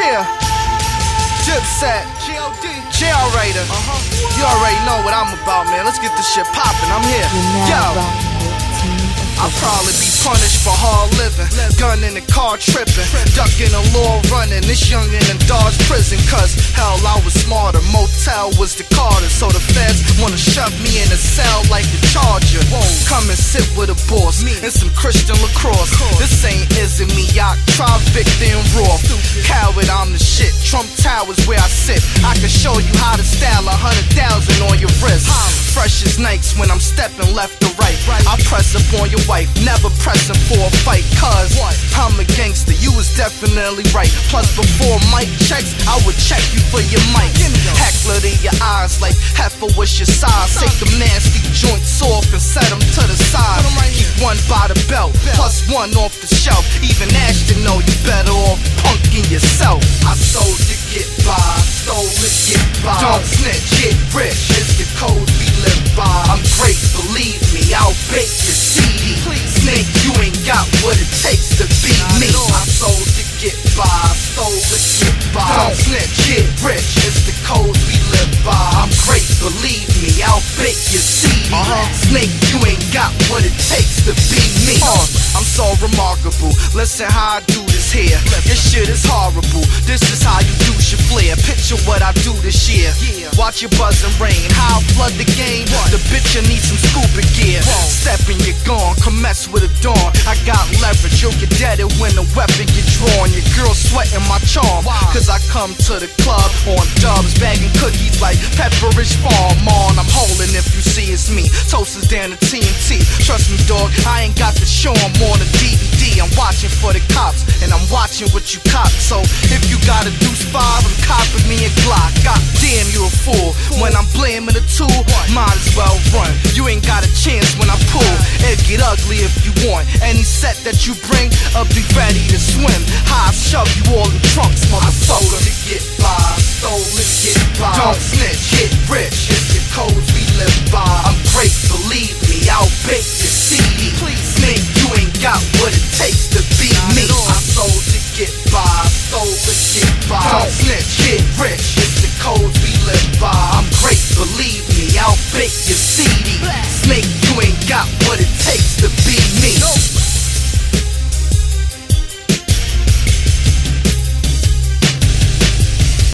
Yeah, Dipset, G.O.D., You already know what I'm about, man. Let's get this shit poppin'. I'm here. Yo. I'll probably be punished for hard living, gun in the car tripping, ducking the law running. This youngin' in Dodge prison, cause hell, I was smarter. Motel was the Carter, so the feds wanna shove me in a cell like the Charger. Come and sit with a boss and some Christian lacrosse. This ain't isn't me, yacht, try Victor and Raw. Coward, I'm the shit. Trump Tower's where I sit. I can show you how to style 100,000 on your wrist. Fresh as Nikes when I'm stepping left to right. I press up on your wife, never pressing for a fight, cause I'm a gangster, you was definitely right. Plus before mic checks, I would check you for your mic. Heckler in your eyes like heifer, what's your size? Take them nasty joints off and set them to the side. Keep one by the belt, plus one off the shelf. Even Ashton know you better off punking yourself. I sold to get by, stole to get by. Don't snitch, get rich, it's the code we live by. I'm great, believe me, I'll bake your CD. Snake, you ain't got what it takes to beat me. I sold to get by, stole to get by. Don't snitch, get rich, it's the code we live by. I'm great, believe me, I'll bake your CD. Snake, you ain't got what it takes to beat me. I'm so remarkable, listen how I do this here. This shit is horrible, this is how you do your flair. Picture what I do this year. Watch your buzz and rain, how I flood the game. The bitch, you need some scuba gear. Stepping, you're gone, come mess with a dawn. I got leverage, you'll get deaded when the weapon get drawn. Your girl sweating my charm, cause I come to the club on dubs, bagging cookies like Pepperidge Farm on. I'm holding if you see it's me, toast is down to TNT. Trust me dog, I ain't got to show 'em on a DVD. I'm watching for the cops, and I'm watching what you cop. So if you got a deuce 5, I'm copping me a Glock. God damn, you a fool. When I'm blaming a tool, might as well run. You ain't got a chance when I pull. It get ugly if you want. Any set that you bring, I'll be ready to swim. How I shove you all in trunks, motherfucker. To get by, stole to get by. Don't snitch, get rich. It's the codes we live by. I'm great.